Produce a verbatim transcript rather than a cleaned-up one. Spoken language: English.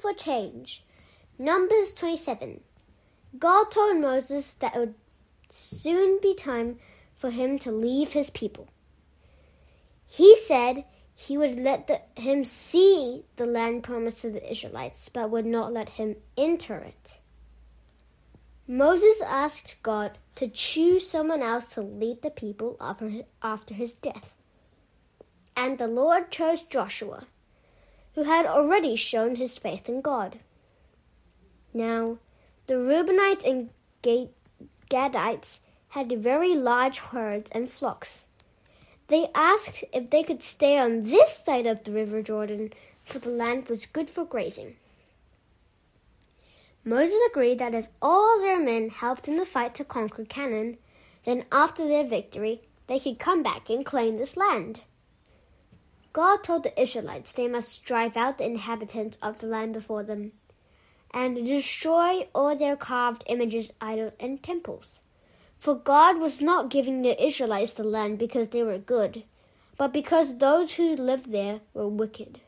for change. Numbers twenty-seven. God told Moses that it would soon be time for him to leave his people. He said he would let the, him see the land promised to the Israelites, but would not let him enter it. Moses asked God to choose someone else to lead the people after his, after his death. And the Lord chose Joshua, who had already shown his faith in God. Now, the Reubenites and Gadites had very large herds and flocks. They asked if they could stay on this side of the river Jordan, for the land was good for grazing. Moses agreed that if all their men helped in the fight to conquer Canaan, then after their victory, they could come back and claim this land. God told the Israelites they must drive out the inhabitants of the land before them, and destroy all their carved images, idols, and temples. For God was not giving the Israelites the land because they were good, but because those who lived there were wicked.